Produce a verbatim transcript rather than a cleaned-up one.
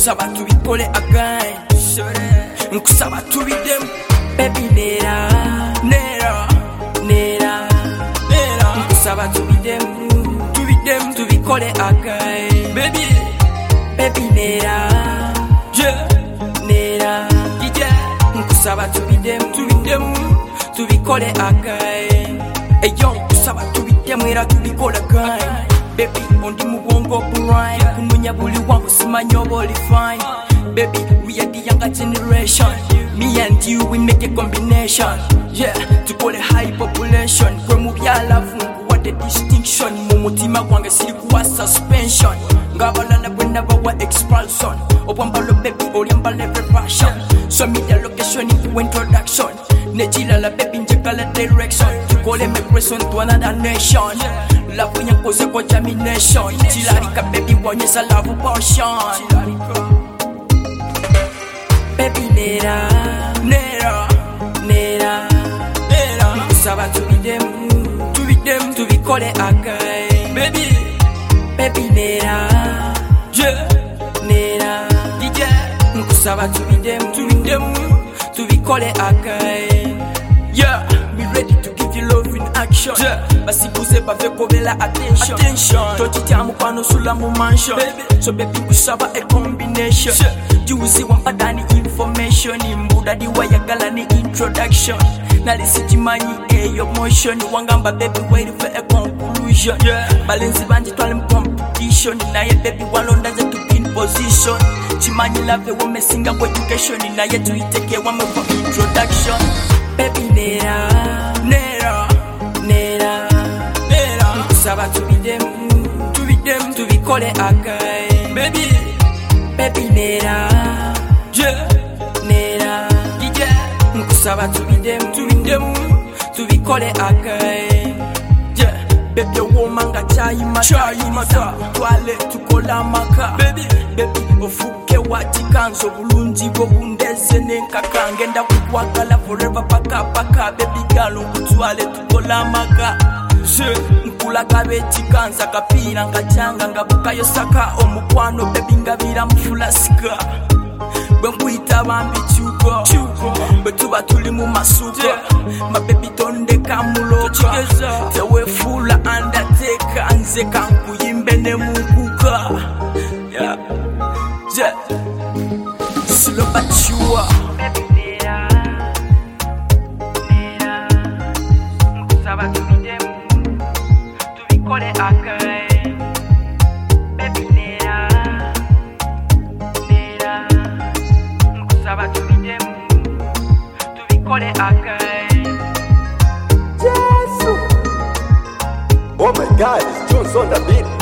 nkusaba tubikole again nkusaba tubidemu baby nera nera nera nera nkusaba tubidemu tubidemu tubikole again baby baby nera yeah nera yeah nkusaba tubidemu tubidemu tubikole again eyo nkusaba tubidemu era tubikole again baby ondi mugongo bright kumunya buli wangu simanyo boli fine baby we are the younger generation me and you we make a combination yeah to call a high population kwe mu byalavu what the distinction mu mutima gwange siri kuwa suspension ngabalala bwena bawa expulsion obwambalo baby olyambala every fashion so me the location into introduction nejilala baby njekala direction to call a migration to another nation love when you cause a contamination chilarika baby wonyesa love portion baby nera nera nera nera nkusaba tubidemu tubidemu tubikole again baby baby nera yeah nera yeah nkusaba tubidemu tubidemu tubikole again yeah be ready to give you love in action yeah basi kuze bave kobela attention attention tochita mukwano sula mu mansion baby so baby kusaba a combination yeah. Juicy wampadani information imbuda diwayagala ni introduction nalisijimanyi eyo motion wangamba baby wait for a conclusion yeah balenzi banji twali competition naye baby walonda ze to in position chimanyi love wome singa kwa education naye tuiteke wame for introduction baby nera nera nera nera nkusaba tubidemu tubidemu tubikole again baby baby nera yeah nera yeah nkusaba tubidemu tubidemu tubikole again yeah baby womanga chai mata twale tukola maka baby baby ofuke watikanzo bulungi bwo bundeze nenkaka ngenda kukwagala forever paka paka baby girl twale tukola maka se nkulaga bechikanza kapira ngachanga ngabukayo saka omukwano baby ngabira mfulasika bwekuita bambi chuko betuba tuli mu masuka ma baby tonde kamuloka tewe fula undertaker nze kankuyimbe ne mukuka yeah yeah slow but sure baby nera nera nkusaba tubidemu tubikole again baby nera nera nkusaba tubidemu tubikole again Jesus. Oh my God, it's Jones on the beat.